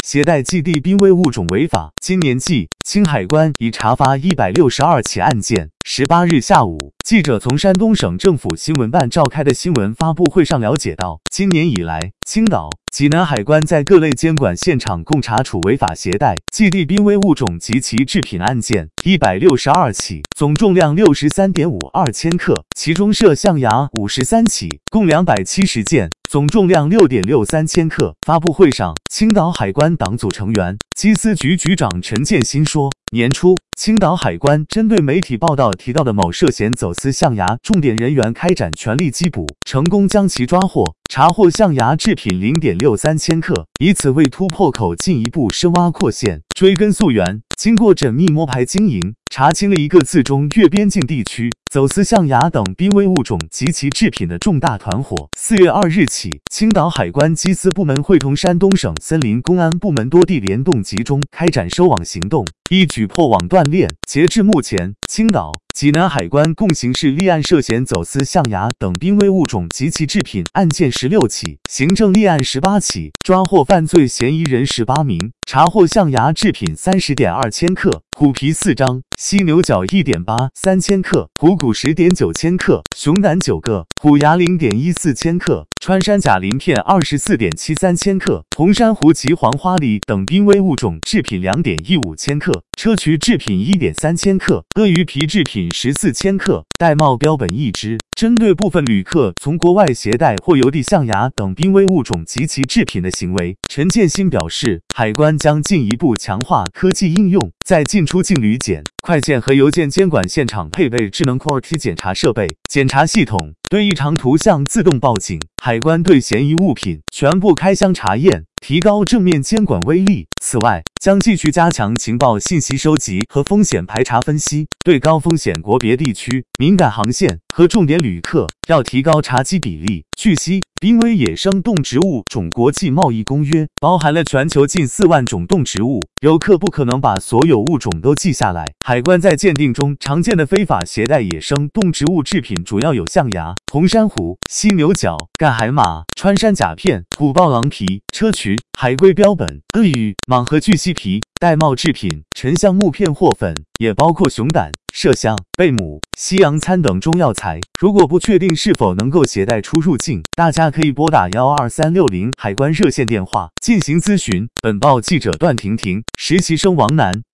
携带寄地濒危物种违法。今年季，青海关已查发162起案件。18日下午，记者从山东省政府新闻办召开的新闻发布会上了解到，今年以来，青岛、济南海关在各类监管现场共查处违法携带、寄地濒危物种及其制品案件162起，总重量63.52千克，其中涉象牙53起，共270件，总重量6.63千克。发布会上，青岛海关党组成员、缉私局局长陈建新说，年初，青岛海关针对媒体报道提到的某涉嫌走私象牙重点人员开展全力缉捕，成功将其抓获，查获象牙制品0.63千克，以此为突破口进一步深挖扩线，追根溯源。经过缜密摸排经营，查清了一个自中越边境地区走私象牙等濒危物种及其制品的重大团伙。4月2日起，青岛海关缉私部门会同山东省森林公安部门多地联动集中开展收网行动，一举破网断链。截至目前，青岛、济南海关共刑事立案涉嫌走私象牙等濒危物种及其制品案件16起，行政立案18起，抓获犯罪嫌疑人18名，查获象牙制品30.2千克，虎皮4张，犀牛角1.83千克，虎骨10.9千克，熊胆9个，虎牙0.14千克，穿山甲鳞片24.73千克，红珊瑚及黄花梨等濒危物种制品2.15千克，砗磲制品1.3千克，鳄鱼皮制品14千克，玳瑁标本1只。针对部分旅客从国外携带或邮递象牙等濒危物种及其制品的行为，陈建新表示，海关将进一步强化科技应用，在进出境旅检、快件和邮件监管现场配备智能 QRT 检查设备、检查系统，对异常图像自动报警。海关对嫌疑物品全部开箱查验，提高正面监管威力。此外，将继续加强情报信息收集和风险排查分析，对高风险国别地区、敏感航线和重点旅客要提高查缉比例。据悉，濒危野生动植物种国际贸易公约包含了全球近4万种动植物，游客不可能把所有物种都记下来。海关在鉴定中常见的非法携带野生动植物制品主要有象牙、红珊瑚、犀牛角、干海马、穿山甲片、虎豹狼皮、砗磲、海龟标本、鳄鱼、蟒和巨蜥皮、玳瑁制品、沉香木片或粉，也包括熊胆、麝香、贝母、西洋参等中药材。如果不确定是否能够携带出入境，大家可以拨打12360海关热线电话进行咨询。本报记者段婷婷，实习生王楠。